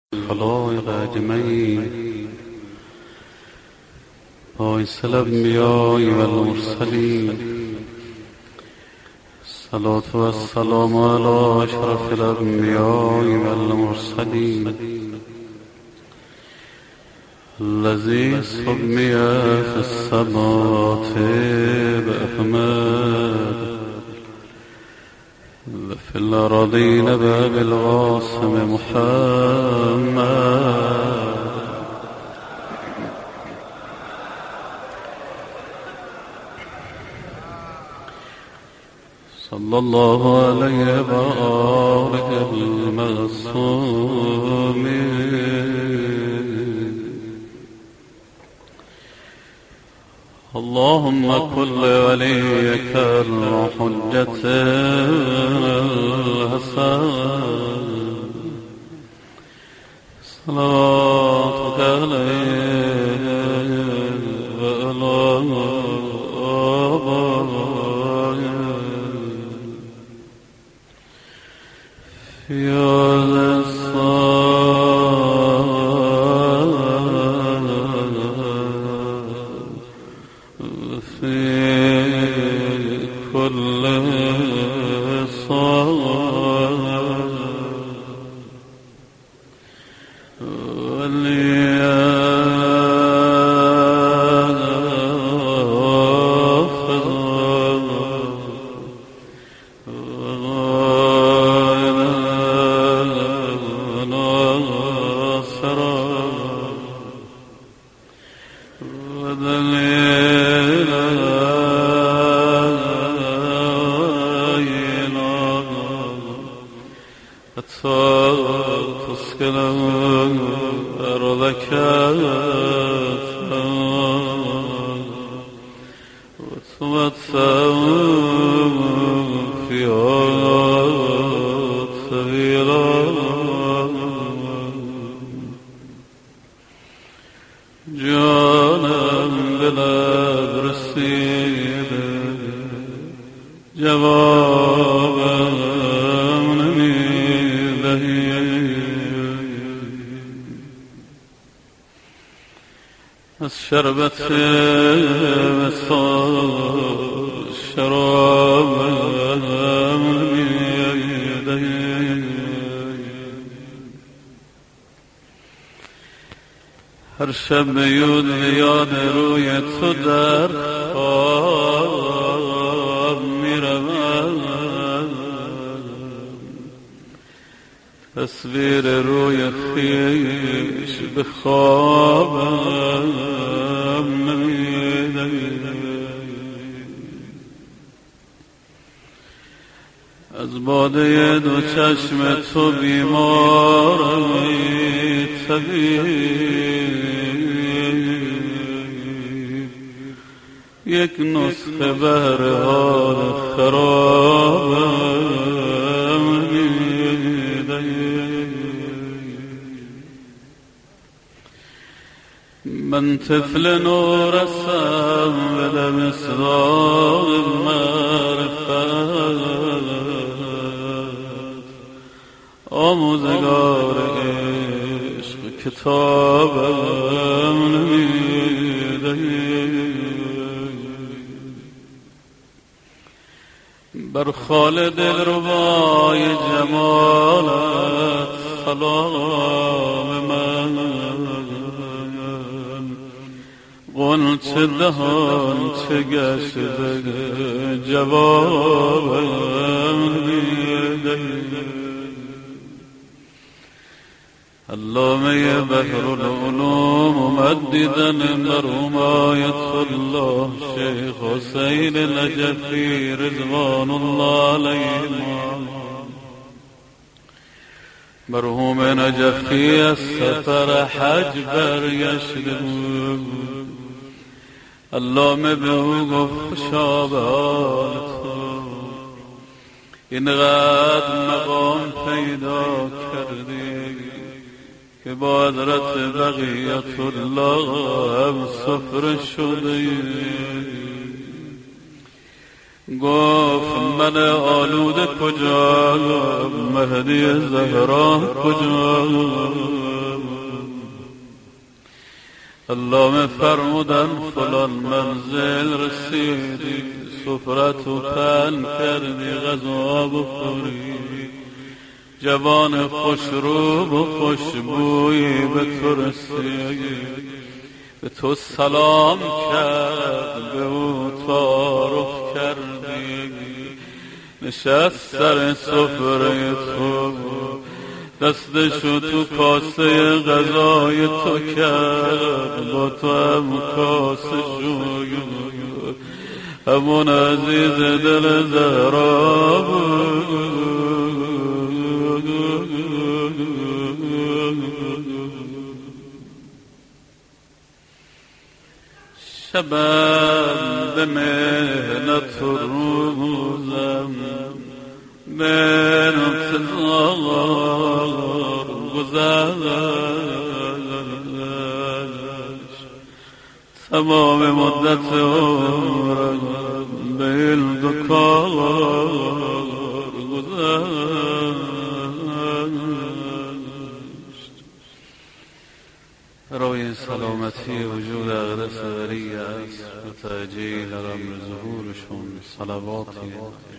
الخلائق أجمعين باعث الأنبياء والمرسلين الصلاة والسلام على أشرف الأنبياء والمرسلين الذي سمي في السماوات بأحمد وفي الأراضين بالقاسم محمد صلى الله عليه وآله المعصومين. اللهم كن لوليك الحجة الحسن صلاتك عليه وعلى آبائه في هذا في كل صلاة تسكن أرضك وتمتع فيها طويلا جانا بلاد رسيل جوابا الشربت الشراب من يديه هر شب یاد روی تو در خواب می‌روم تصویر روی خویش به خوابم نمی‌آید از باده دو چشم تو بیمارم طبیب یک نسخه بهر حال خرابم من طفل نورسم به مصداق معرفت آموزگار عشق کتابم نمی‌دهی بر خال دلربای جمالت سلام من غنچه دهان چه گشته جوابم نمی‌دهی علامه بحر العلوم ممددا مرحوم آیت الله شیخ حسین نجفی رضوان الله علیه مرحوم نجفی از سفر حج برگشته بود علامه به او گفت خوشا به حال تو اینقدر مقام پیدا کردی که با حضرت بقیت الله هم سفر شده گفت من آلوده کجا مهدی زهرا کجا علامه فرمودن فلان منزل رسیدی، سفرتو پهن کردی، غذا بخوری، جوان خوش رو و خوشبویی به تو رسید، به تو سلام کرد، به او تعارف کردی، نشست سر سفره تو، دستشو تو کاسه غذای تو کرد، با تو هم کاسه شوی، همون عزیز دل زهرا بود. شبم به مهنت و روزم به انتظار گذشت، تمام مدت عمرم به این دو کار گذشت. برای سلامتی وجود اقدس ولی است و تعجیل امر ظهورشون صلواتی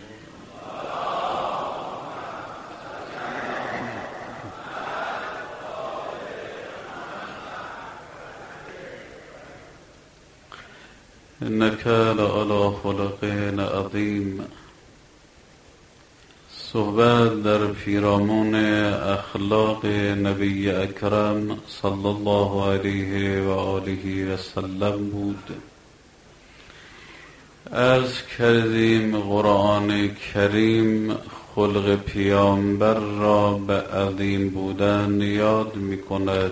إنك لعلى خلق عظیم. صحبت در پیرامون اخلاق نبی اکرم صلی الله علیه و آله و سلم بود. عرض کردیم قرآن کریم خلق پیامبر را به عظیم بودن یاد می کند.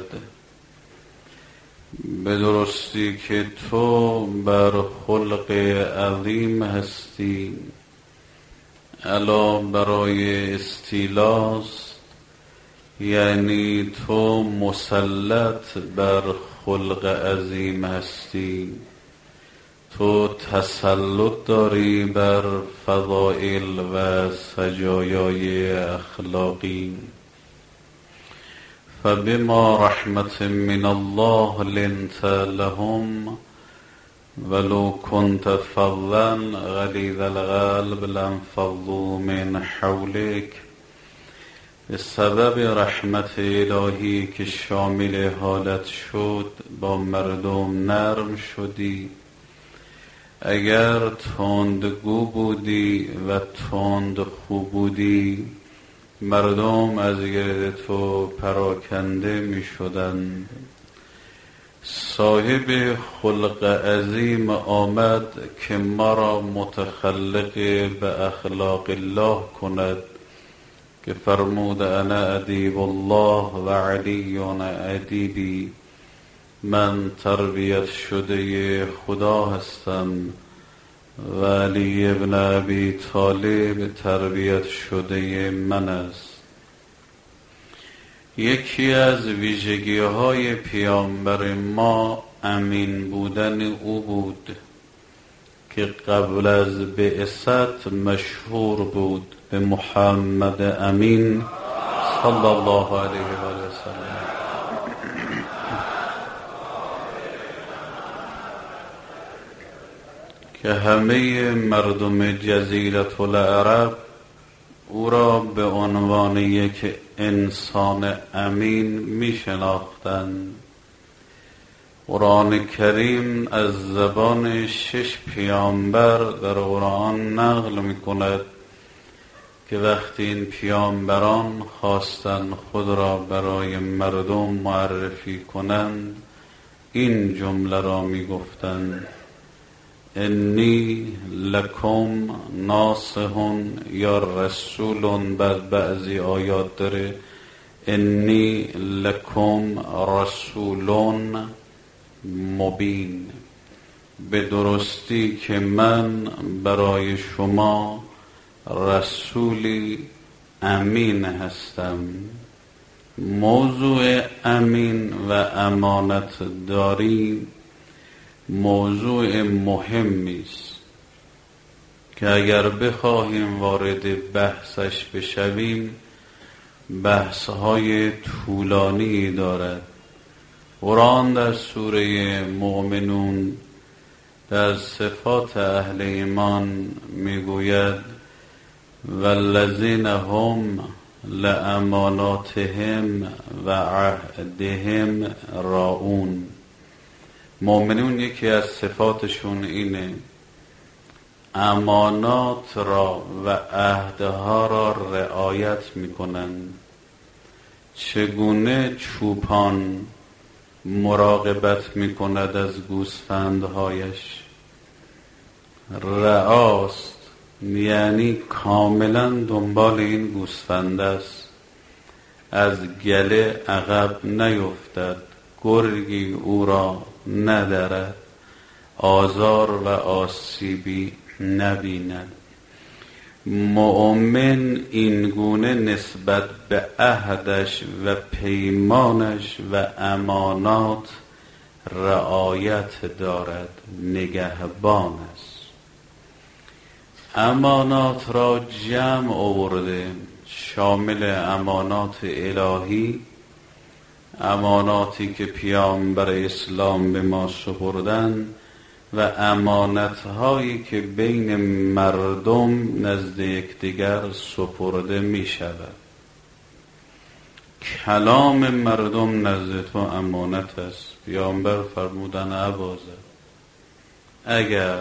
به درستی که تو بر خلق عظیم هستی، علا برای استیلاست، یعنی تو مسلط بر خلق عظیم هستی، تو تسلط داری بر فضائل و سجایای اخلاقی. فبما رحمة من الله لنت لهم ولو كنت فظا غلیظ القلب لانفضوا من حولك. به سبب رحمت الهی که شامل حالت شد با مردم نرم شدی. اگر تندگو بودی و تندخو بودی، مردم از گرد تو پراکنده می شدند. صاحب خلق عظیم آمد که ما را متخلق به اخلاق الله کند، که فرمود انا ادیب الله و علی ادیبی، من تربیت شده خدا هستم و علی ابن ابی طالب تربیت شده من است. یکی از ویژگی‌های پیامبر ما امین بودن او بود که قبل از بعثت مشهور بود به محمد امین صلی الله علیه و سلم. که همه مردم جزیره العرب او را به عنوان یک انسان امین می شناختند. قرآن کریم از زبان 6 پیامبر در قرآن نقل می کند که وقتی این پیامبران خواستند خود را برای مردم معرفی کنند این جمله را می گفتند: انی لکم ناصح یا رسول. بعد بعضی آیات داره انی لکم رسول مبین، به درستی که من برای شما رسولی امین هستم. موضوع امین و امانت داری موضوع مهمی است که اگر بخواهیم وارد بحثش بشویم بحث‌های طولانی دارد. قرآن در سوره مؤمنون در صفات اهل ایمان میگوید والذین هم لاماناتهم و عهدهم راعون. مؤمنون یکی از صفاتشون اینه امانات را و عهدها را رعایت میکنند. چگونه چوپان مراقبت میکند از گوسفندهایش؟ رعاست یعنی کاملا دنبال این گوسفند است، از گله عقب نیفتد، گرگی او را ندرد، آزار و آسیبی نبیند. مؤمن این گونه نسبت به عهدش و پیمانش و امانات رعایت دارد، نگهبان است. امانات را جمع آورده، شامل امانات الهی، اماناتی که پیامبر اسلام به ما سپردند و امانت‌هایی که بین مردم نزد یکدیگر سپرده می شود. کلام مردم نزد تو امانت است. پیامبر فرمودن عبازه اگر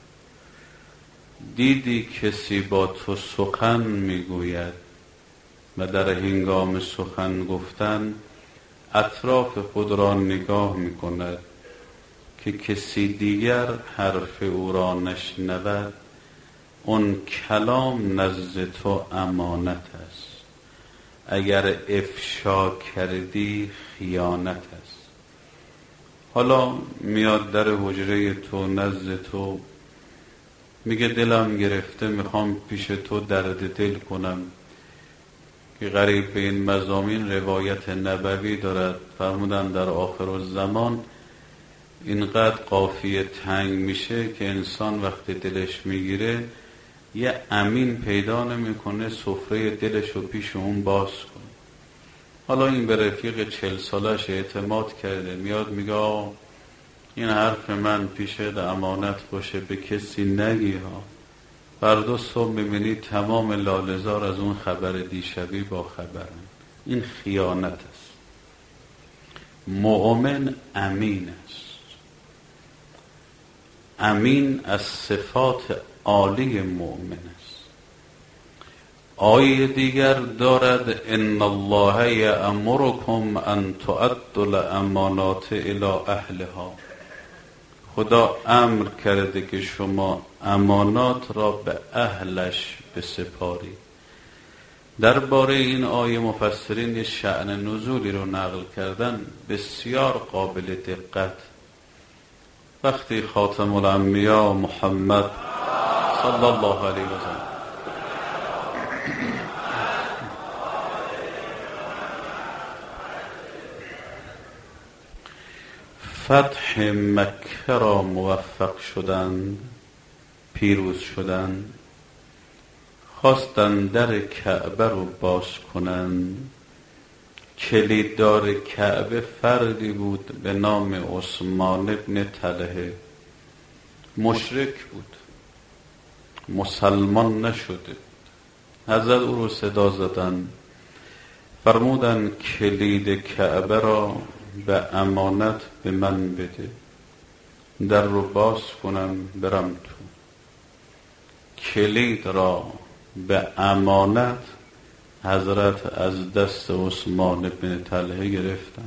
دیدی کسی با تو سخن میگوید و در هنگام سخن گفتن اطراف خود را نگاه میکند که کسی دیگر حرف او را نشنود، اون کلام نزد تو امانت است. اگر افشا کردی خیانت است. حالا میاد در حجره تو نزد تو میگه دلم گرفته میخوام پیش تو درد دل کنم، که قریب به این مضامین روایت نبوی دارد. فرمودن در آخر الزمان اینقدر قافیه تنگ میشه که انسان وقتی دلش میگیره یه امین پیدا نمیکنه سفره دلش رو پیش اون باز کنه. حالا این به رفیق 40 سالش اعتماد کرده، میاد میگه این حرف من پیشت امانت باشه، به کسی نگی ها. فردا صبح میبینی تمام لاله‌زار از اون خبر دیشبی با خبرن. این خیانت است. مؤمن امین است. امین از صفات عالی مؤمن است. آیه دیگر دارد ان الله یأمرکم ان تؤدوا الامانات الی اهلها. خدا امر کرده که شما امانات را به اهلش بسپارید. درباره این آیه مفسرین یه شأن نزولی رو نقل کردن بسیار قابل دقت. وقتی خاتم الانبیا محمد صلی الله علیه و سلم فتح مکه را موفق شدند، پیروز شدند، خواستند در کعبه رو باز کنند. کلیددار کعبه فردی بود به نام عثمان ابن طلحه. مشرک بود، مسلمان نشده. حضرت او رو صدا زدن، فرمودن کلید کعبه را به امانت به من بده، در رو باز کنم برم تو. کلید را به امانت حضرت از دست عثمان بن طلحه گرفتن،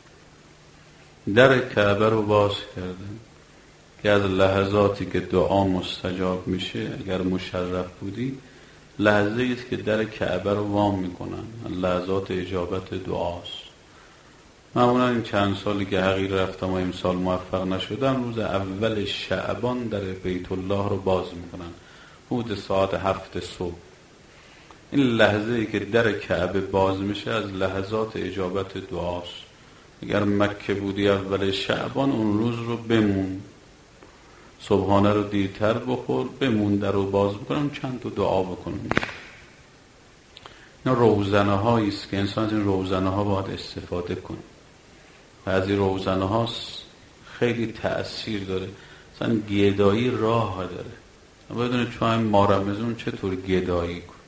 در کعبه رو باز کردن که از لحظاتی که دعا مستجاب میشه، اگر مشرف بودی لحظه ایست که در کعبه رو وام میکنن، لحظات اجابت دعاست. معمولا این چند سالی که حقیر رفتم و امسال موفق نشدم، روز اول شعبان در بیت الله رو باز میکنن حدود ساعت 7 صبح. این لحظه ای که در کعبه باز میشه از لحظات اجابت دعاست. اگر مکه بودی اول شعبان اون روز رو بمون، صبحانه رو دیرتر بخور، بمون در رو باز بکنم چند تا دعا بکنم. این روزنه هایی است که انسان از این روزنه ها باید استفاده کنه. بعضی روزنه هاست خیلی تأثیر داره. مثلا گدایی راه داره، بدونه چون این مارمزون چطور گدایی کن.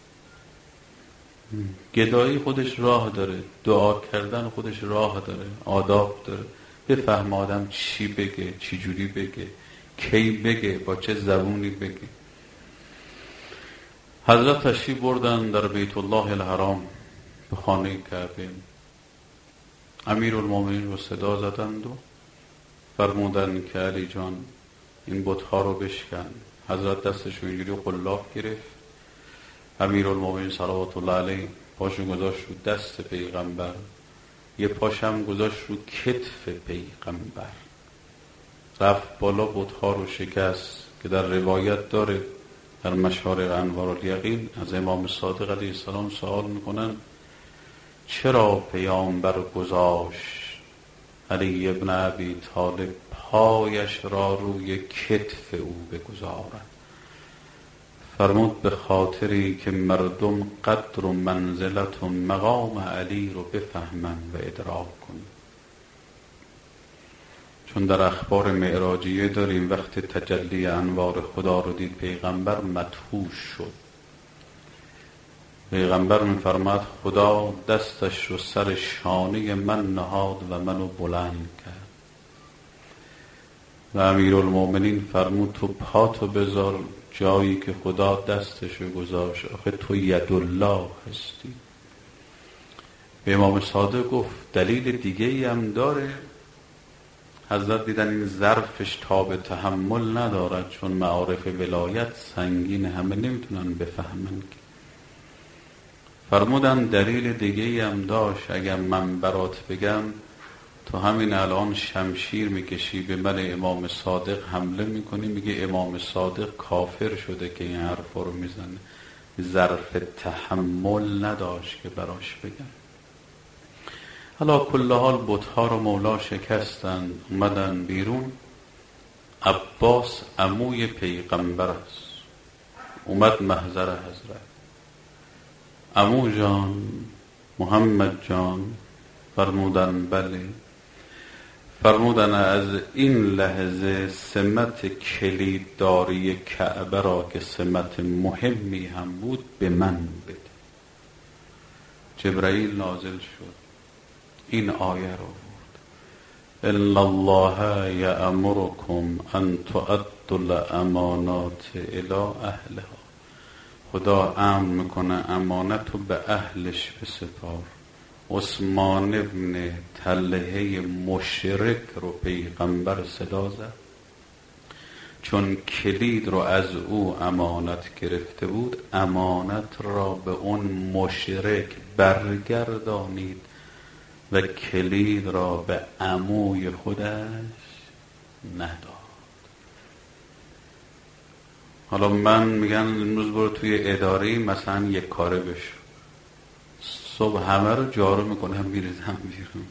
گدایی خودش راه داره، دعا کردن خودش راه داره، آداب داره. بفهم آدم چی بگه، چی جوری بگه، کی بگه، با چه زبونی بگه. حضرت تشریف بردن در بیت الله الحرام به خانه کعبه. امیرالمومنین رو صدا زدند و فرمودن که علی جان این بت‌ها رو بشکن. حضرت دستش رو اینجوری قلاب گرفت. امیرالمومنین صلوات الله علیه پاشو گذاشت رو دست پیغمبر، یه پاشم گذاشت رو کتف پیغمبر، رفت بالا بت‌ها رو شکست. که در روایت داره در مشارق انوارالیقین از امام صادق علیه السلام سوال میکنن چرا پیامبر گذاشت علی ابن ابی طالب پایش را روی کتف او بگذارد؟ فرمود به خاطری که مردم قدر و منزلت و مقام علی رو بفهمن و ادراک کنن. چون در اخبار معراجیه داریم وقت تجلی انوار خدا رو دید پیغمبر مدهوش شد. پیغمبر می‌فرماد خدا دستش رو سر شانه من نهاد و منو بلند کرد. و امیرالمومنین فرمود تو پاتو بذار جایی که خدا دستش رو گذاشت، آخه تو یدالله هستی. به امام صادق گفت دلیل دیگه ای هم داره. حضرت دیدن این ظرفش تاب تحمل ندارد، چون معارف ولایت سنگین، همه نمیتونن بفهمن که. فرمودن دلیل دیگه ای هم داشت، اگر من برات بگم تو همین الان شمشیر میکشی به من امام صادق حمله میکنی، میگه امام صادق کافر شده که این حرفا رو میزنه. ظرف تحمل نداشت که براش بگم. حالا کل حال بت‌ها رو مولا شکستن، اومدن بیرون. عباس عموی پیغمبر است، اومد محضر حضرت. عمو جان، محمد جان. فرمودن بله. فرمودن از این لحظه سمت کلیدداری کعبه را که سمت مهمی هم بود به من بده. جبرائیل نازل شد، این آیه رو بود ان الله یأمرکم ان تؤدوا الامانات الی اهلها. خدا امر میکنه امانت رو به اهلش بسپار. عثمان ابن طلحه مشرک رو پیغمبر صدا زد، چون کلید رو از او امانت گرفته بود. امانت را به اون مشرک برگردانید و کلید را به عموی خودش نداد. حالا من میگن امروز برو توی اداره مثلا یک کاره بشو، صبح همه رو جارو میکنه میریزم بیرون.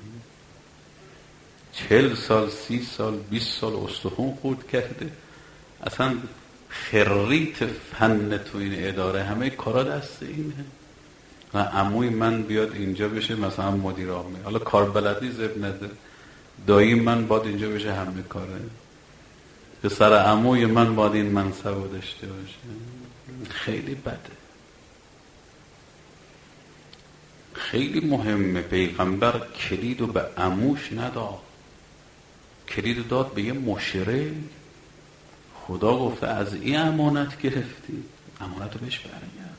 40 سال 30 سال 20 سال استخون خورد کرده، اصلا خریت فن تو این اداره همه کارا دست اینه. و عموی من بیاد اینجا بشه مثلا مدیر عامل، حالا کار بلدی زب نده، دایی من باید اینجا بشه همه کاره، پسر عموی من باید این منصب رو داشته باشه. خیلی بده، خیلی مهمه. پیغمبر کلیدو به عموش نداد، کلیدو داد به یه مشرک. خدا گفته از این امانت گرفتی، امانت رو بهش برگرد.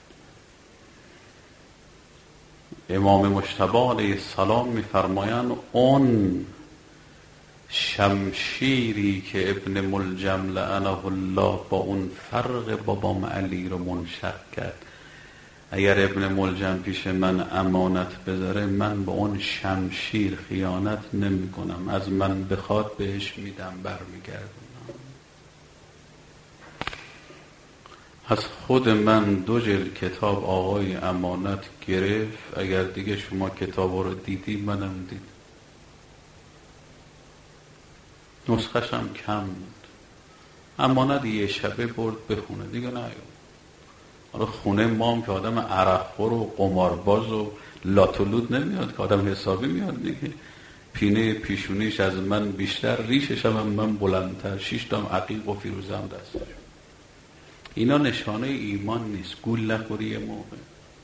امام مجتبی علیه السلام میفرمایند اون شمشیری که ابن ملجم لعنه الله با اون فرق بابام علی رو منشق کرد، اگر ابن ملجم پیش من امانت بذاره من به اون شمشیر خیانت نمی کنم، از من بخواد بهش میدم، برمیگردم. از خود من 2 جلد کتاب آقای امانت گرفت. اگر دیگه شما کتاب رو دیدی منم دید، نسخش هم کم بود. امانت یه شبه برد بخونه دیگه نه. حالا خونه ما هم که آدم عرق خور و قمارباز و لاتولود نمیاد که آدم حسابی میاد دیگه. پینه پیشونیش از من بیشتر، ریشش هم من بلندتر، 6 تا عقیق و فیروزه هم دستش. اینا نشانه ایمان نیست. گول نخوری موقع.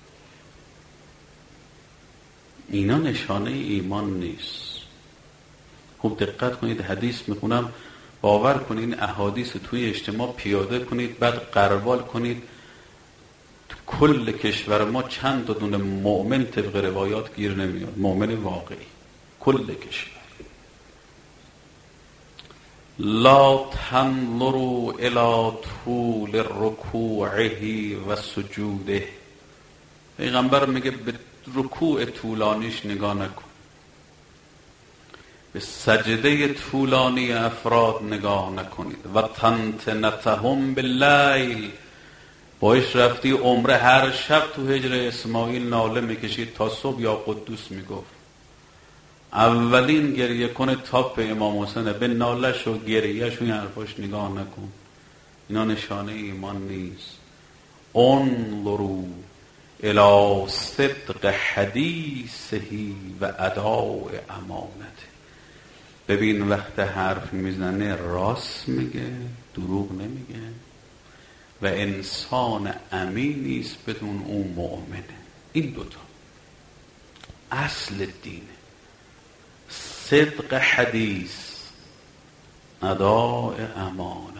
اینا نشانه ایمان نیست. خوب دقت کنید، حدیث میخونم، باور کنید این احادیث توی اجتماع پیاده کنید، بعد غربال کنید. تو کل کشور ما چند تا دونه مؤمن طبق روایات گیر نمیاد، مؤمن واقعی کل کشور. لا تنظروا الى طول رکوعه و سجوده. پیغمبر میگه به رکوع طولانیش نگاه نکن، به سجده طولانی افراد نگاه نکنید. و تنتنتهم باللیل، باش رفتی عمره هر شب تو حجر اسماعیل ناله میکشید تا صبح یا قدوس میگفت. اولین گریه کنه تاپ امام حسینه، به نالش و گریهش و این حرفاش نگاه نکن. اینا نشانه ایمان نیست. انظروا الی صدق حدیثه و اداء امانته. ببین وقت حرف میزنه راست میگه، دروغ نمیگه و انسان امینی است، بدون اون مؤمنه. این دوتا اصل دینه. صدق حدیث، اداء امانت.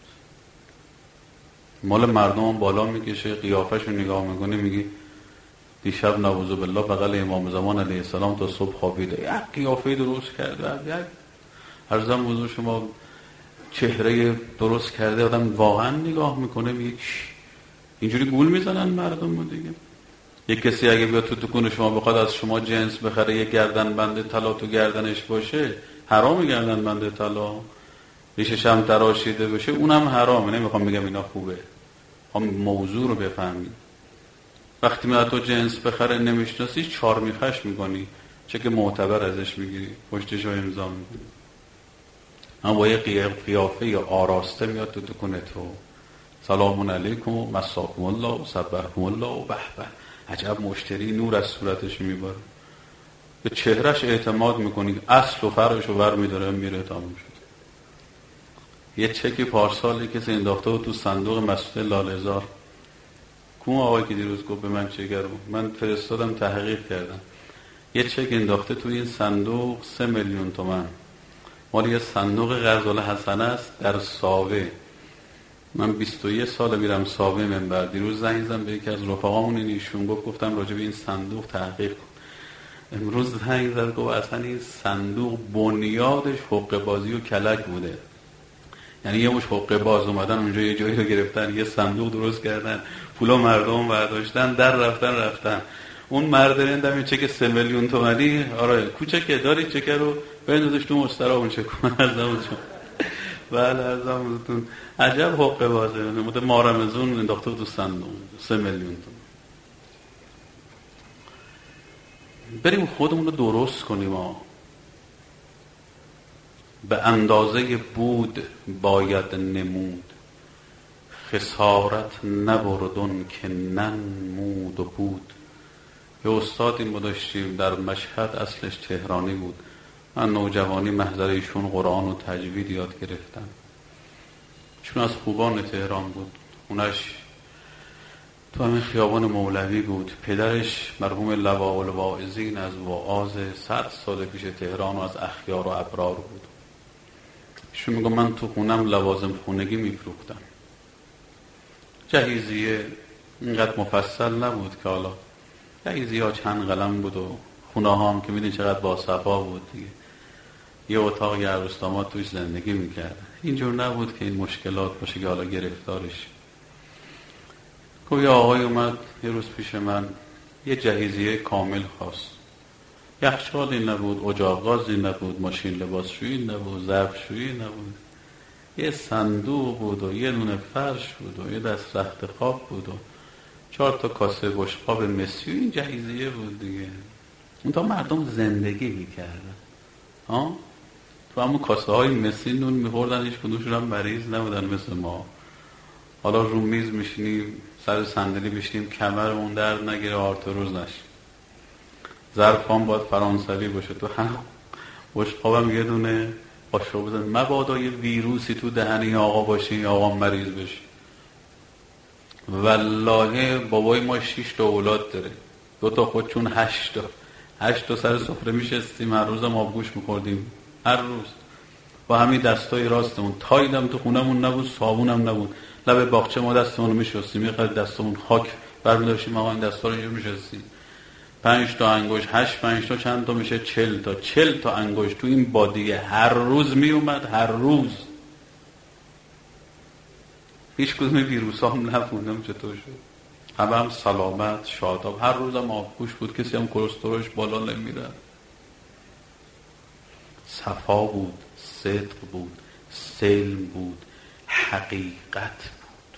مال مردم بالا میکشه، قیافش رو نگاه میکنه، میگی دیشب نعوذ بالله بغل امام زمان علیه السلام تا صبح خوابیده، یک قیافه درست کرده، یک عرضم حضور شما چهره درست کرده، آدم واقعا نگاه میکنه میگه اینجوری گول میزنن مردم رو دیگه. یک کسی اگه بیاد تو دکون شما بخواد از شما جنس بخره، یک گردن بند طلا تو گردنش باشه، حرام گردن بند طلا، ریشش هم تراشیده باشه، اونم حرامه. نمیخوام بگم اینا خوبه، هم موضوع رو بفهمید. وقتی میاد تو جنس بخره نمیشناسی، چار میخش میکنی، چه که معتبر ازش میگیری، پشتش رو امضا میکنی. اما با یه قیافه یا آراسته میاد تو دکون تو، سلام علیکم و مساکم الله و سبحکم الله و به به، عجب مشتری، نور از صورتش میباره، به چهرش اعتماد میکنی، اصل و فرعش رو بر میداره میره. تموم شد. یه چکی پارسالی کسی انداخته و تو صندوق مسجد لاله‌زار. کوم آقایی که دیروز گفت به من چگرم، من فرستادم تحقیق کردم، یه چک انداخته تو این صندوق 3 میلیون تومان، مال یه صندوق قرض الحسنه است در ساوه. من 21 سال میرم ساوه منبر. دیروز زنگ زدم به یکی از رفقامون، ایشون گفتم راجع به این صندوق تحقیق کن. امروز زنگ زد گفت اصلا این صندوق بنیادش حقه بازی و کلک بوده. یعنی یه مش حقه باز اومدن اونجا یه جایی رو گرفتن، یه صندوق درست کردن، پولا مردم برداشتن، در رفتن. اون مرد رندم این چک 3 میلیون تومانی، آره کوچکه، داری چک رو بندازش تو مسترا اون چک کن ازمون. بله ازمون عجب حقه بازه، مارمزون انداخته تو صندوق 3 میلیون تومان. بریم خودمون رو درست کنیم. ما به اندازه بود باید نمود، خسارت نبردن که ننمود و بود. یه استادی ما داشتیم در مشهد، اصلش تهرانی بود، من نوجوانی محضر ایشون قرآن و تجوید یاد گرفتم. چون از خوبان تهران بود، خونش تو همین خیابان مولوی بود. پدرش مرحوم لواء الواعظین از وعاظ 100 سال پیش تهران و از اخیار و ابرار بود. ایشون میگه من تو خونم لوازم خونگی میفروختم. جهیزیه اینقدر مفصل نبود که حالا جهیزیه ها چند قلم بود و خونه ها هم که میدین چقدر باصفا بود دیگه. یه اتاق یه عروس‌داماد توش زندگی میکرد. اینجور نبود که این مشکلات باشه که حالا گرفتارش. که یه آقای اومد یه روز پیش من، یه جهیزیه کامل خواست. یخچالی نبود، اجاق غازی نبود، ماشین لباسشویی نبود، ظرفشویی نبود، یه صندوق بود و یه دونه فرش بود و یه دست رخت خواب بود و 4 تا کاسه بشقاب مسی. این جهیزیه بود دیگه. اون تا مردم زندگی میکردن. تو همون کاسه های مسی نون میخوردن، هیچ کدومشون هم مریض نبودن مثل ما. حالا رو میز میشینیم، سر صندلی بشینیم، کمرمون درد نگیره، آرتروز نشیم. ظرف هم باید فرانسوی باشه. تو هم بشقابم یه دونه قاشق بزن، مبادا یه ویروسی تو دهنی آقا باشه، این آقا مریض بشه. والله بابای ما 6 تا اولاد داره، 2 تا خودشون 8 تا سر سفره میشستیم، هر روزم آبگوش میخوردیم، هر روز با همین دستای راستمون. تایدم تو خونمون نبود، صابونم نبود، لب باغچه ما دستمون رو میشستیم، یه قدر دستمون خاک برمی‌داشتیم، آقا این دستا رو اینجور میشستیم. 5 تا انگشت، 8 5 تا چند تا میشه 40 تا انگشت تو این بادیه هر روز میومد، هر روز. هیچ کدوم ویروس هم نبودم چطور شد، همه هم سلامت شاداب، هر روزم آبگوش بود، کسی هم کلسترولش بالا نمیره. صفا بود، صدق بود، سلم بود، حقیقت بود.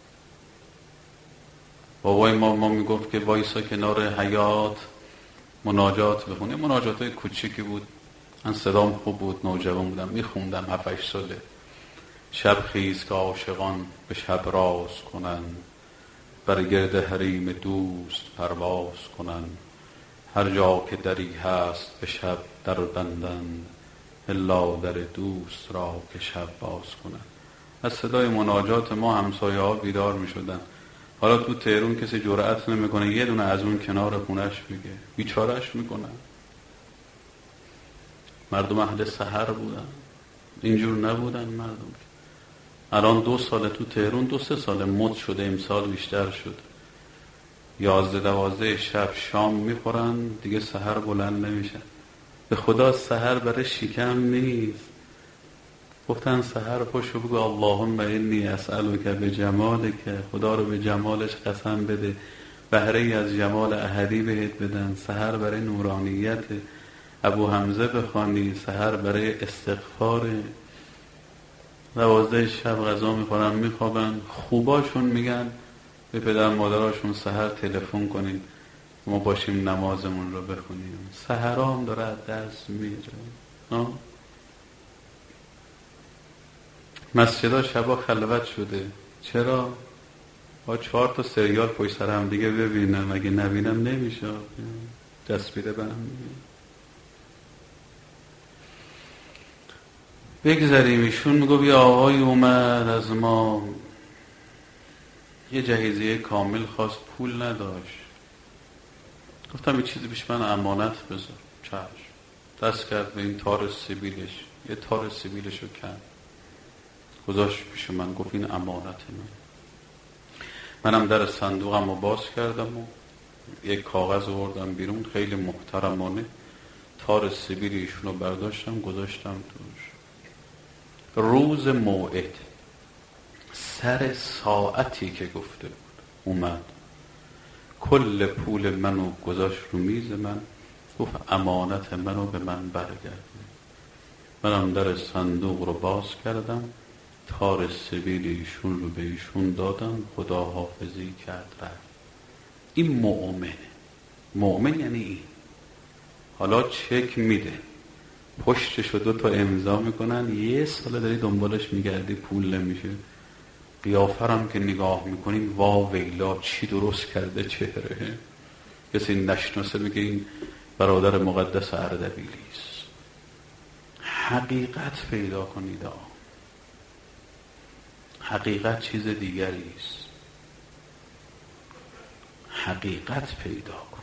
بابای ما میگفت که وایسا کنار حیاط مناجات بخونی. مناجات های کوچیکی بود، من صدام خوب بود، نوجوان بودم، میخوندم 7-8 ساله. شب خیز که عاشقان به شب راز کنن، بر گرد حریم دوست پرواز کنن، هر جا که دری هست به شب در بندن، الا در دوست را که شب باز کنن. از صدای مناجات ما همسایه ها بیدار می شدن. حالا تو تهران کسی جرأت نمیکنه یه دونه از اون کنار خونش بگه، بیچارهش میکنن. مردم اهل سحر بودن، اینجور نبودن مردم. الان 2 سال تو تهران، 2-3 سال مد شده، امسال بیشتر شد، 11-12 شب شام میخورن دیگه سحر بلند نمیشن. به خدا سحر برای شکم نیست. گفتن سحر پشو بگو اللهم انی اسألک به جمالک، خدا رو به جمالش قسم بده، بهره ای از جمال احدی بهت بدن. سحر برای نورانیت، ابو حمزه بخوانی، سحر برای استغفار. 12 شب غذا میخورن میخوابن. خوباشون میگن به پدر مادراشون سحر تلفن کنین ما باشیم نمازمون رو بخونیم. سحرها هم داره از دست میره. مسجدها شبا خلوت شده. چرا؟ با 4 تا سریال پشت سر هم دیگه ببینم، اگه نبینم نمیشه، دست بیده برم. بگذاریم. ایشون میگو یه آقای اومد از ما یه جهیزیه کامل خواست، پول نداشت. گفتم یه چیزی پیش من امانت بذار. چشم. دست کرد به این تار سیبیلش، یه تار سیبیلش رو کند گذاشت پیش من، گفت این امانت منم در صندوقم رو باز کردم و یک کاغذ آوردم بیرون، خیلی محترمانه تار سیبیل ایشون رو برداشتم گذاشتم توش. روز موعد سر ساعتی که گفته بود اومد، کل پول منو گذاشت رو میز من، گفت امانت منو به من برگردون. منم در صندوق رو باز کردم، تار سبیل ایشون رو به ایشون دادم، خدا حافظی کرد رفت. این مؤمنه. مؤمن یعنی این. حالا چک میده، پشتشو 2 تا امضا میکنن، 1 سال داری دنبالش میگردی پول نمیشه. قیافرم که نگاه میکنیم وا ویلا چی درست کرده چهره. کسی نشناسه میگه این برادر مقدس اردبیلیست. حقیقت پیدا کنید. حقیقت چیز دیگری است. حقیقت پیدا کن.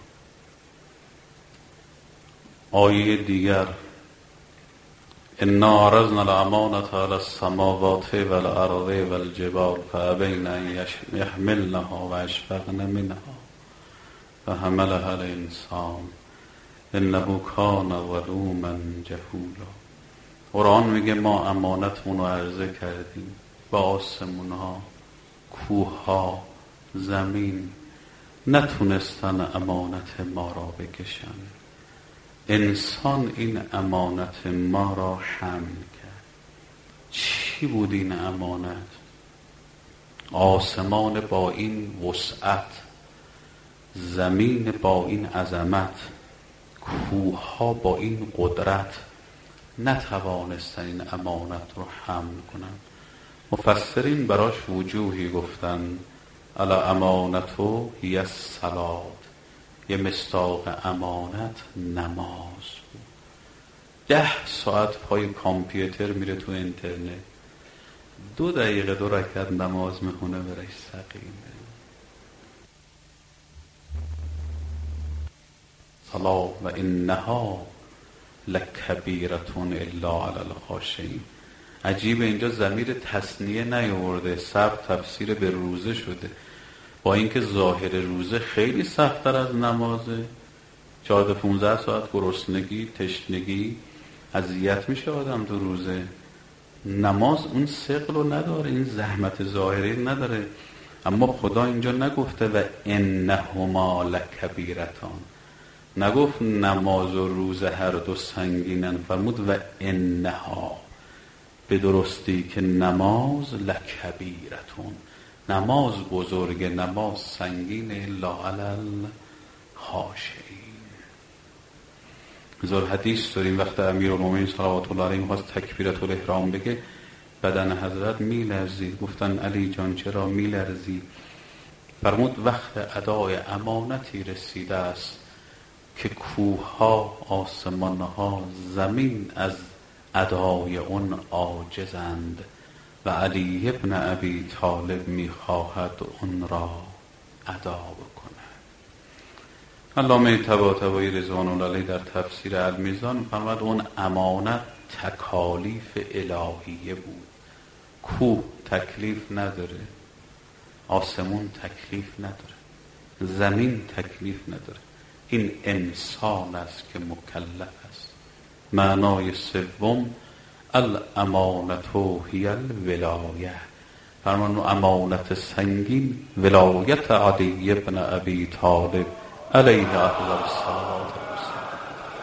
آیه دیگر انا عرضنا الامانة على السماوات والارض والجبال فابین ان یحملنها واشفقن منها فحملها الانسان انه کان ظلوما جهولا. قرآن میگه ما امانتمون رو عرضه کردیم به آسمون ها، کوه ها، زمین، نتونستن امانت ما را بکشن. انسان این امانت ما را حمل کرد. چی بود این امانت؟ آسمان با این وسعت، زمین با این عظمت، کوه ها با این قدرت نتوانستن این امانت رو حمل کنن. مفسرین براش وجوهی گفتن. الا امانتو هی الصلاة، یه مصداق امانت نماز بود. 10 ساعت پای کامپیوتر میره تو اینترنت، 2 دقیقه 2 رکعت نماز میخونه برش سقیمه. صلا و انها لکبیرتون الا علی الخاشعین. عجیبه اینجا ضمیر تثنیه نیاورده، سبب تفسیر به روزه شده، با اینکه ظاهر روزه خیلی سخت‌تر از نمازه. 14-15 ساعت گرسنگی، تشنگی، اذیت میشه آدم تو روزه. نماز اون ثقل رو نداره، این زحمت ظاهری نداره. اما خدا اینجا نگفته و انهما لکبیرتان، نگفت نماز و روزه هر دو سنگینن، فرمود و انها، به درستی که نماز لکبیرتون، نماز بزرگ، نماز سنگین، الا علی الخاشعین. هزار حدیث داریم وقت امیرالمومنین صلوات الله علیه میخواست تکبیرت الاحرام بگه بدن حضرت میلرزید. گفتن علی جان چرا میلرزی؟ فرمود وقت ادای امانتی رسیده است که کوه‌ها، آسمان‌ها، زمین از ادای اون عاجزند و علی ابن ابی طالب میخواهد اون را ادا بکند. علامه طباطبایی رضوان الله علیه در تفسیر المیزان فرمود اون امانت تکالیف الهیه بود. کوه تکلیف نداره، آسمون تکلیف نداره، زمین تکلیف نداره، این انسان است که مکلف است. معنای سوم الامانت هی الولایه، فرمان امانت سنگین ولایت علی ابن ابی طالب علیه افضل الصلوات و السلام.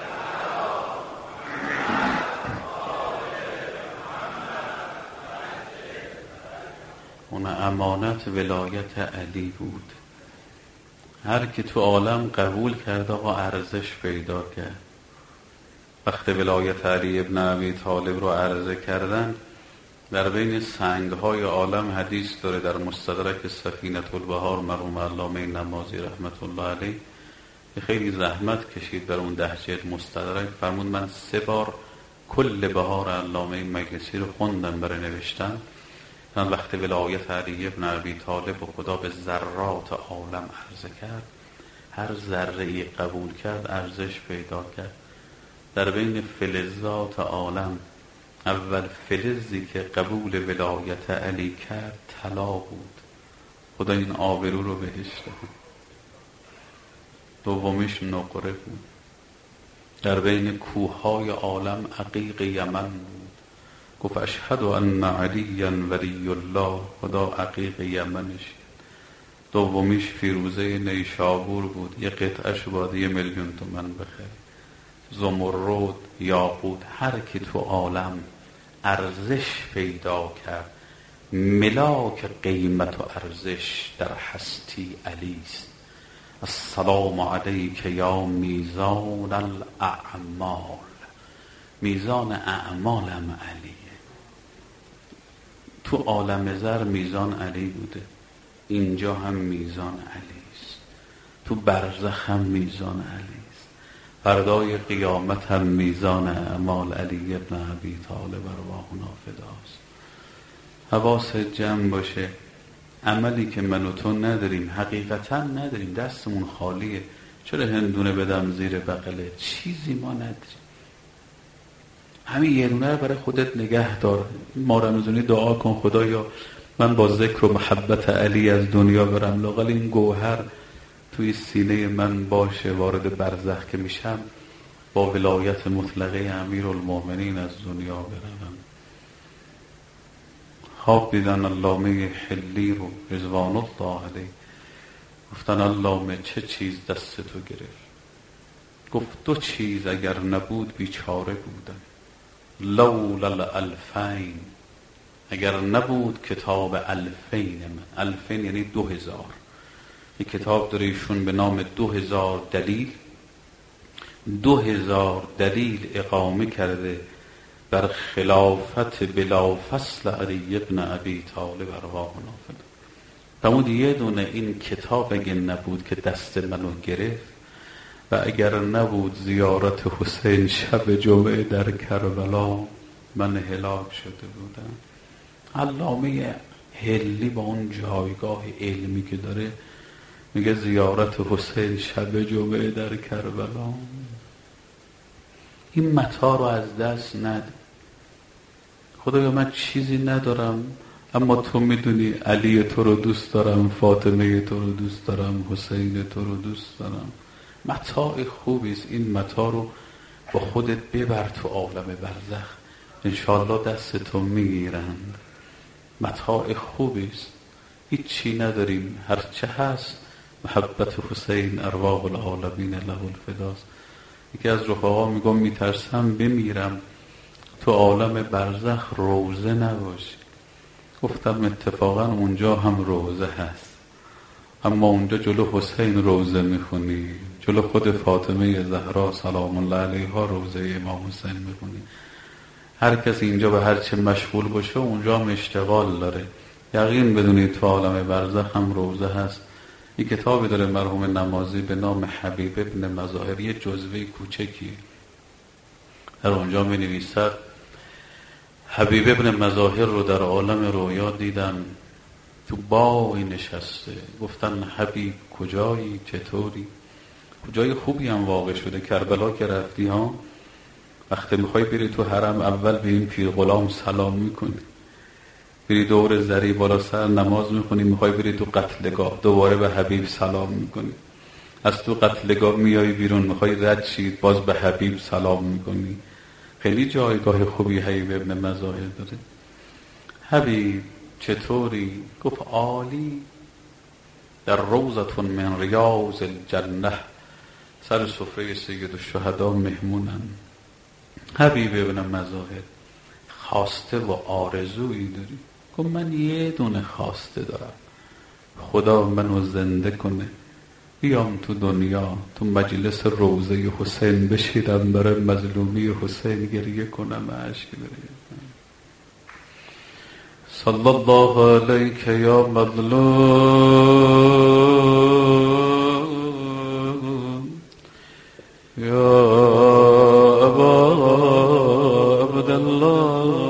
اون امانت ولایت علی بود. هر کی تو عالم قبول کرد آقا ارزش پیدا کرد. وقت ولایت علی ابن ابی طالب رو عرضه کردن، در بین سنگهای عالم حدیث داره در مستدرک سفینة البحار مرحوم علامه نمازی رحمت الله علیه که خیلی زحمت کشید در اون 10 جلد مستدرک. فرمود من 3 بار کل بهار علامه مجلسی رو خوندم برای نوشتن. من وقت ولایت علی ابن ابی طالب و خدا به ذرات عالم عرضه کرد، هر ذره ای قبول کرد ارزش پیدا کرد. در بین فلزات عالم اول فلزی که قبول ولایت علی کرد طلا بود، خدا این آبرو رو بهش داد. دومیش نقره بود. در بین کوههای عالم عقیق یمن بود، گفت اشهد ان علی ولی الله، خدا عقیق یمنش. دومیش فیروزه نیشابور بود، یه قطعش باید 1,000,000 تومان بخری. زمرد، یاقوت، هر کی تو عالم ارزش پیدا کرد، ملاک قیمت و ارزش در هستی علی است. السلام علیک یا میزان الاعمال، میزان اعمال هم علیه. تو عالم زر میزان علی بوده، اینجا هم میزان علی است، تو برزخ هم میزان علی است، فردای قیامت هم میزان اعمال علی ابن ابی طالب ارواحنا فداست. حواس جمع باشه. عملی که من و تو نداریم، حقیقتا نداریم، دستمون خالیه. چرا هندونه بدم زیر بغله؟ چیزی ما نداریم. همین یه دونه رو برای خودت نگه دار. ما رمزونی دعا کن خدایا من با ذکر و محبت علی از دنیا برم، لااقل این گوهر توی سینه من باشه، وارد برزخ که میشم با ولایت مطلقه امیرالمومنین از دنیا برم. خواب دیدن علامه حلی رو رضوان الله علیه، گفتن علامه چه چیز دست تو گرفت؟ گفت 2 چیز اگر نبود بیچاره بودم. لولا الالفین، اگر نبود کتاب الفین من، الفین یعنی 2000. یک کتاب داره ایشون به نام 2000 دلیل، 2000 دلیل اقامه کرده بر خلافت بلا فصل علی ابن ابی طالب ارواحنا فداه. فرمود یه دونه این کتاب اگه نبود که دست منو گرفت، و اگر نبود زیارت حسین شب جمعه در کربلا من هلاک شده بودم. علامه حلی با اون جایگاه علمی که داره میگه زیارت حسین شب جمعه در کربلا. این متاع رو از دست نده. خدایا من چیزی ندارم اما تو میدونی علی تو رو دوست دارم، فاطمه تو رو دوست دارم، حسین تو رو دوست دارم. متاع خوبیست. این متاع رو با خودت ببر تو عالم برزخ، انشاءالله دست تو میگیرند. متاع خوبیست. هیچ چی نداریم، هرچه هست محبت حسین ارواح العالمین له الفداست. یکی از رفقا میگم میترسم بمیرم تو عالم برزخ روزه نباشی. گفتم اتفاقا اونجا هم روزه هست، اما اونجا جلو حسین روزه میخونی، جلو خود فاطمه زهرا سلام الله علیها روزه امام حسین میخونی. هر کسی اینجا به هر چه مشغول باشه اونجا هم اشتغال داره. یقین بدونید تو عالم برزخ هم روزه هست. این کتابی داره مرحوم نمازی به نام حبیب ابن مظاهر، یه جزوه کوچکی در اونجا می نویسد حبیب ابن مظاهر رو در عالم رویا دیدم تو باغی نشسته. گفتن حبیب کجایی، چطوری؟ کجای خوبی هم واقع شده. کربلا که رفتی ها، وقتی میخوای بری تو حرم اول به این پیر غلام سلام میکنی، بری دور زری بالا سر نماز میخونی، میخوای بری تو قتلگاه دوباره به حبیب سلام میکنی، از تو قتلگاه میای بیرون میخوای رد شی باز به حبیب سلام میکنی. خیلی جایگاه خوبی حبیب ابن مظاهر داره. حبیب چطوری؟ گفت عالی، در روضة من ریاض الجنه، سر سفره سید الشهدا مهمونم. حبیب ابن مظاهر خواسته و آرزویی داری؟ گفت من یه دونه خواسته دارم، خدا منو زنده کنه بیام تو دنیا تو مجلس روضه حسین بشیدم برای مظلومی حسین گریه کنم، اشک بریزم. صلی الله علیک یا مظلوم یا ابا عبدالله.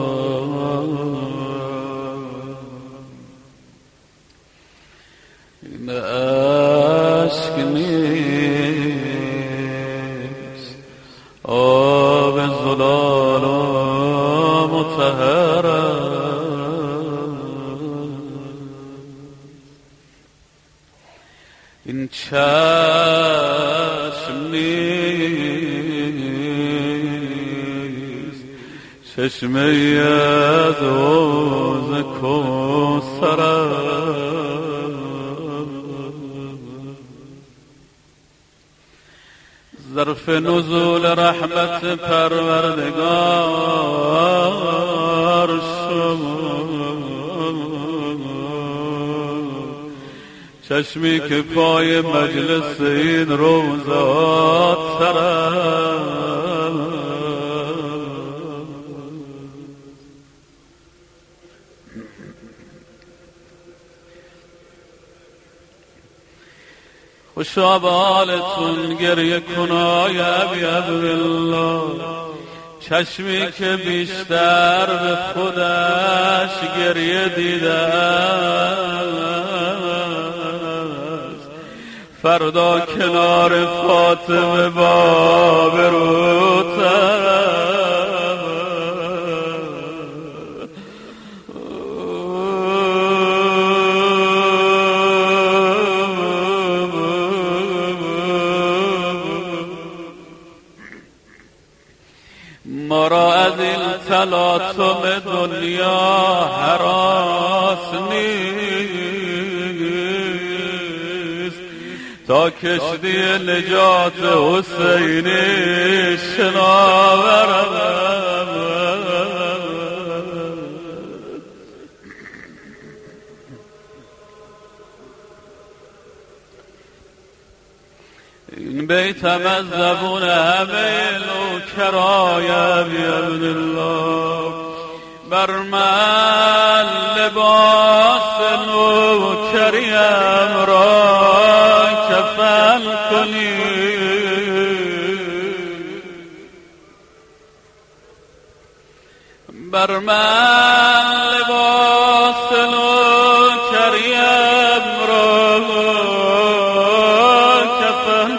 این اشک نیست، آب زلال مطهر این چشم نیست، چشمه از حوض کوثر ظرف نزول رحمت پروردگار چشمی که پای مجلس این روضات سرم. خوشا به حالتون گریه کنای ابی عبدالله، چشمی که بیشتر به خودش گریه دیده فردا کنار فاطمه با بروتر. ما را از این تلاطم دنیا هراس نیست تا کشتی نجات حسینی شناورم. این بیتم از زبون همه نوکرای ابی عبدالله، بر من لباس نوکریم را کفن کنید بر من لباس نوکریم را کفن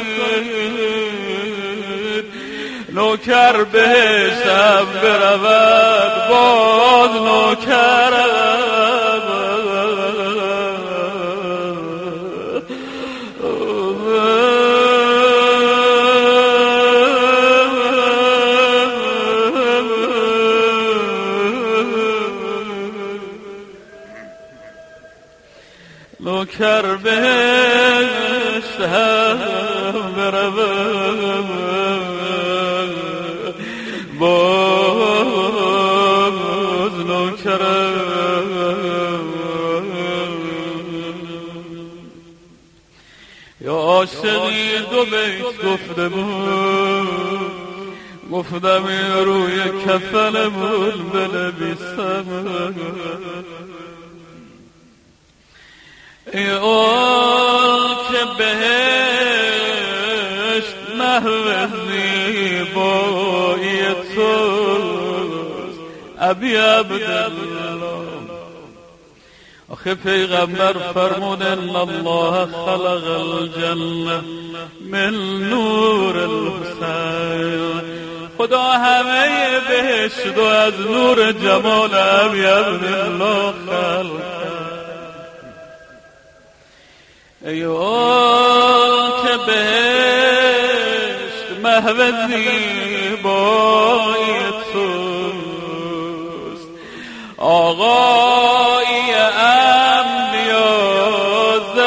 کنید، نوکر بهشتم برود باز نوکرم. نوکر بهشتم برود باز نوکرم. یا عاشقی دو بیت گفته بود، گفتم روی کفنمون بنویسم ای اون که بهشت محو زیبایی توست ابی عبدالله. آخه پیغمبر فرمود ان الله خلق الجنه من نور الحسین، خدا همه بهشت و از نور جمال ابی عبدالله خلق. ای اون که بهشت محو زیبایی توست، آقای انبیا ز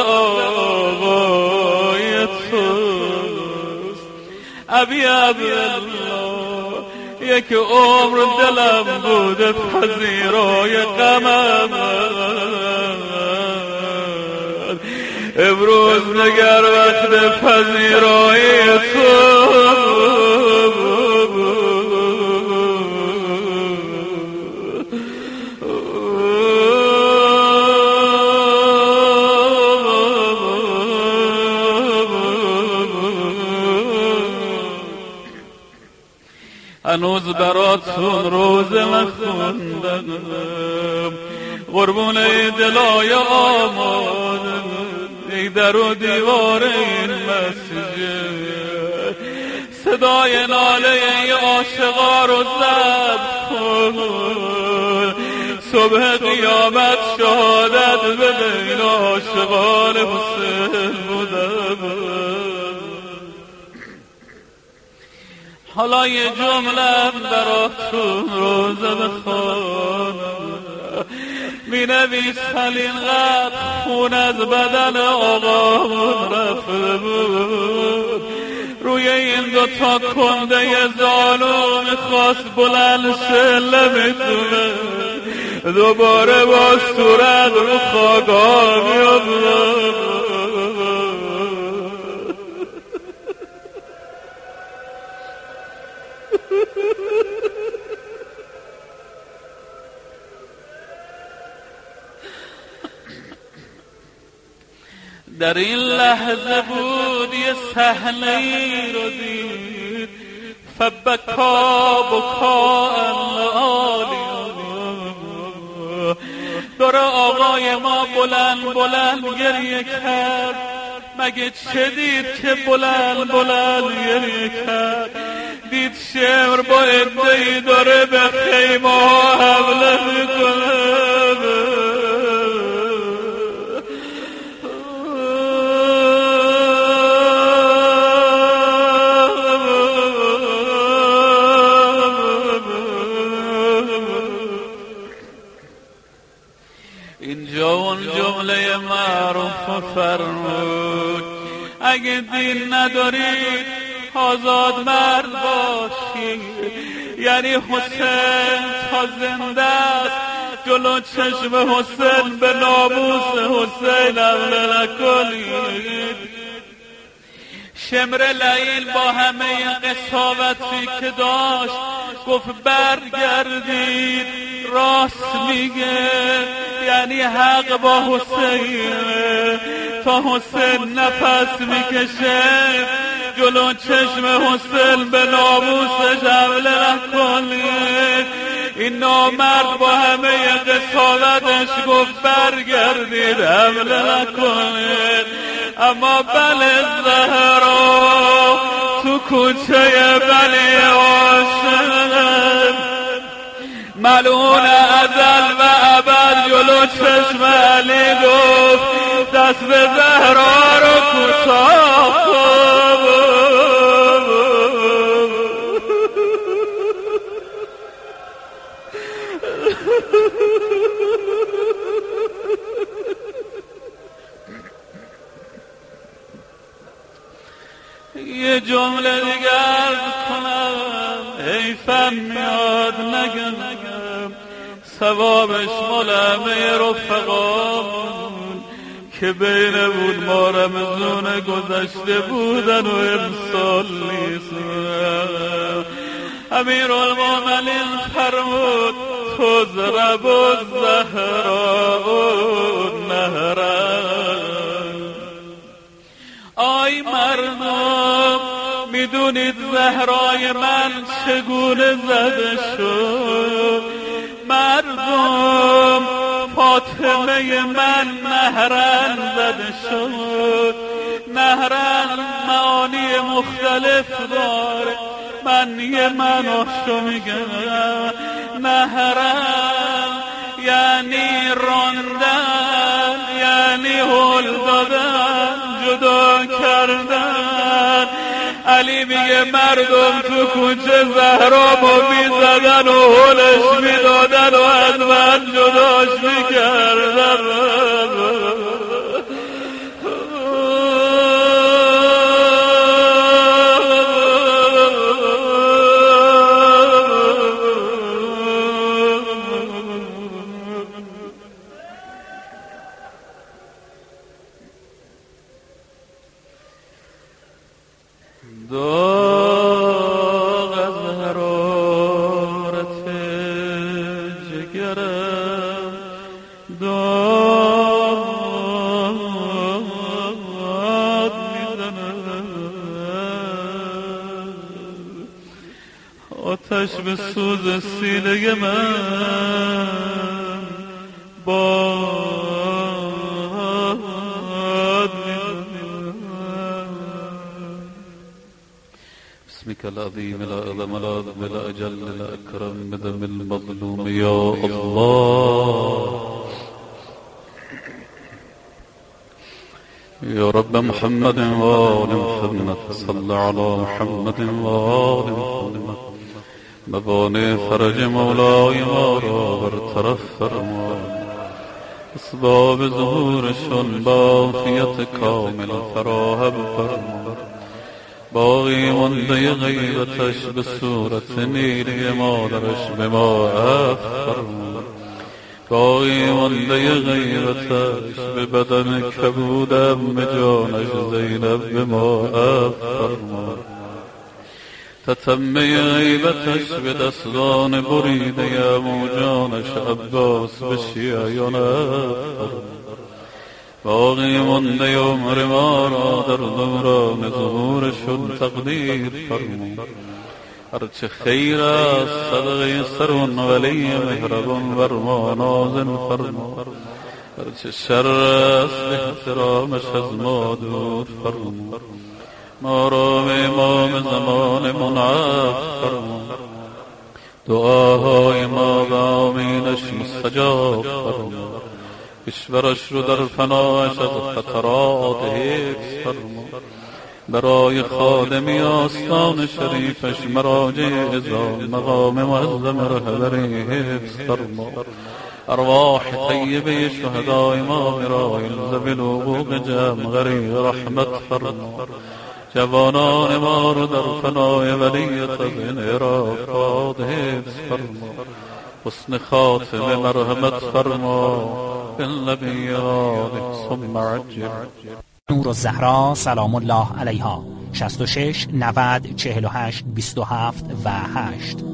آقای توست ابی عبدالله. یک عمر دلم بوده پذیرای غمم، امروز نگر وقت پذیرایی تو. هنوز براتون روزه نخوندم، قربون دلای آمادم، ای در و دیوار این مسجد صدای ناله ای عاشقا رو ضبط کن. صبح قیامت شهادت بده این عاشقان حسین بودم. حالا یه جمله براتون روزه بخونم، می نویسن اینقدر خون از بدن آقامون رفته بود، روی این دوتا کنده زانو میخواست بلند شه نمیتونه، دوباره با صورت رو خاکا میافتاد. در این لحظه بود یه صحنه‌ای رو دید، فبکا بکا عالی، دور آقای ما بلند بلند گریه کرد. مگه چه دید که بلند بلند گریه کرد؟ دید شمر با عده‌ای داره به خیمه ها حمله میکنه. اینجا اون جمله معروف فرمود اگه دین ندارید آزاد مرد باشید. یعنی حسین تا زنده است، جلو چشم حسین به ناموس حسین حمله نکنید. شمر لعین با همه قساوتی که داشت گفت برگردید، راست میگه، یعنی حق با حسین. تا حسین نفس میکشه جلو چشم حسین به ناموسش حمله نکنید. این نامرد با همه قساوتش گفت برگردید حمله نکنید، اما بله زهرا تو کوچه بنی هاشم ملعون ازل و ابد جلو چشم علی گفت دست به زهرا رو کوتاه کن. یه جمله دیگر کنم حیفم میاد نگم، ثوابش مال همه رفقامون که بین بود ما رمضان گذشته بودن و امسال نیستن. امیرالمومنین فرمود تضرب الزهراء نهرا. آی مردم میدونید زهرای من چگونه زده شد؟ مردم فاطمه من نهرن زده شد. نهرن معانی مختلف داره، من یه معناشو میگم. نهرن یعنی راندن، یعنی هل دادن، جدا کردن. علی میگه مردم تو کوچه زهرامو میزدن و هلش میدادن و از من جداش میکردن. داغ از حرارت جگرم داد میزند، آتش به سوز سینه من باد بسمك العظيم الأعظم الأعظم الأجل الأكرم بدم المظلوم يا الله. يا رب محمد وآل محمد صل على محمد وآل محمد. مباني فرج مولاي ما را برطرف فرما، اسباب ظهورشون بافیت کامل فراهم فرما. باقی مانده غیبتش به صورت نیلی مادرش به ما عفو فرما. باقی مانده غیبتش به بدن کبودم به جانش زینب به ما عفو فرما. تتمه غیبتش به دستان بریده عمو جانش عباس به شیعیان عفو فرما. باقی مانده عمر ما را در دوران ظهورشون تقدیر فرما. هرچه خیر است صدقه سرون ولی مهربان بر ما نازل فرما. هرچه شر است احترامش از ما دور فرما. ما را به امام زمان منعف فرما. دعاهای ما و آمینش مستجاب فرما. کشورش رو در پناهش از خطرات حفظ فرما. برای خادمی آستان شریفش مراجع ازام مقام معظم رهبری حفظ فرما. ارواح طیبه شهدای ما برای الزبل وقوق جمع غریق رحمت فرما. جوانان ما رو در پناه ولیت از انحرافات حفظ فرما. حسن خاتمه مرحمت فرما بالنبیان ثم عجل. نور الزهرا سلام الله علیها 66 90 48 27 و 8